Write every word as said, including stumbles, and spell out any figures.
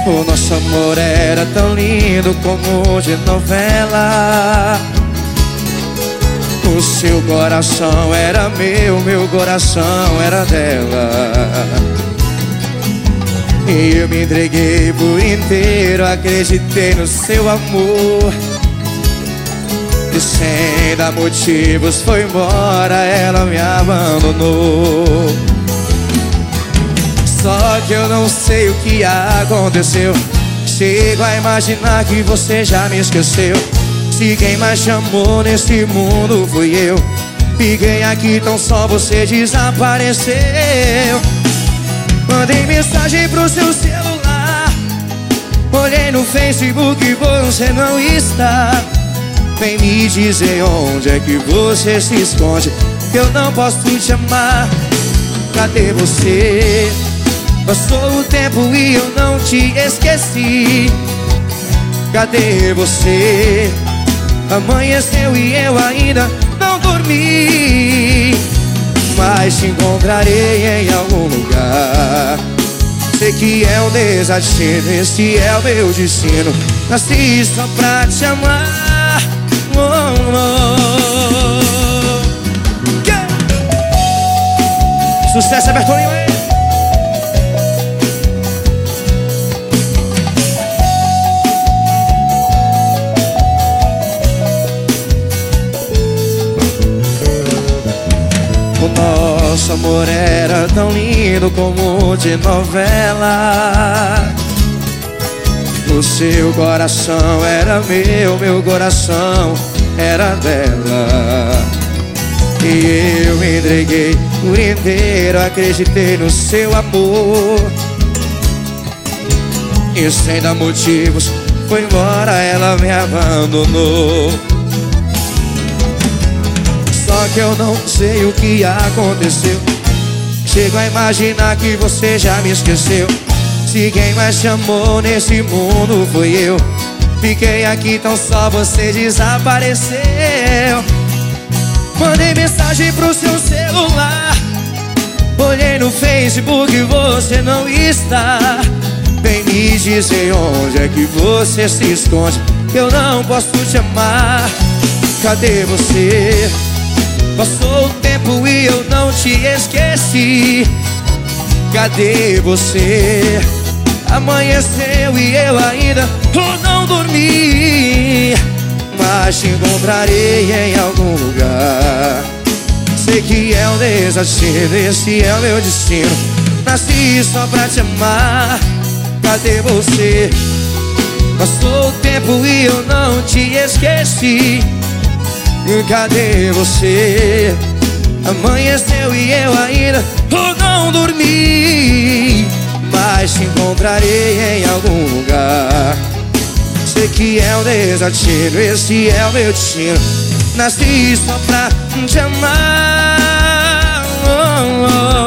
O nosso amor era tão lindo como de novela. O seu coração era meu, meu coração era dela. E eu me entreguei por inteiro, acreditei no seu amor. E sem dar motivos foi embora, ela me abandonou. Só que eu não sei o que aconteceu. Chego a imaginar que você já me esqueceu. Se quem mais te amou nesse mundo fui eu. Fiquei aqui, tão só você desapareceu. Mandei mensagem pro seu celular, olhei no Facebook e você não está. Vem me dizer onde é que você se esconde, que eu não posso te amar. Cadê você? Passou o tempo e eu não te esqueci. Cadê você? Amanheceu e eu ainda não dormi. Mas te encontrarei em algum lugar. Sei que é um desatino, esse é o meu destino. Nasci só pra te amar. Oh, oh. Yeah. Sucesso, Bertolinho. O nosso amor era tão lindo como de novela. O seu coração era meu, meu coração era dela. E eu me entreguei por inteiro, acreditei no seu amor. E sem dar motivos foi embora, ela me abandonou. Só que eu não sei o que aconteceu. Chego a imaginar que você já me esqueceu. Se quem mais te amou nesse mundo fui eu. Fiquei aqui, tão só você desapareceu. Mandei mensagem pro seu celular, olhei no Facebook e você não está. Vem me dizer onde é que você se esconde, que eu não posso te amar. Cadê você? Passou o tempo e eu não te esqueci. Cadê você? Amanheceu e eu ainda não dormi. Mas te encontrarei em algum lugar. Sei que é um desatino, esse é o meu destino. Nasci só pra te amar. Cadê você? Passou o tempo e eu não te esqueci. Cadê você? Amanheceu e eu ainda não dormi. Mas te encontrarei em algum lugar. Sei que é um desatino, esse é o meu destino. Nasci só pra te amar. Oh, oh.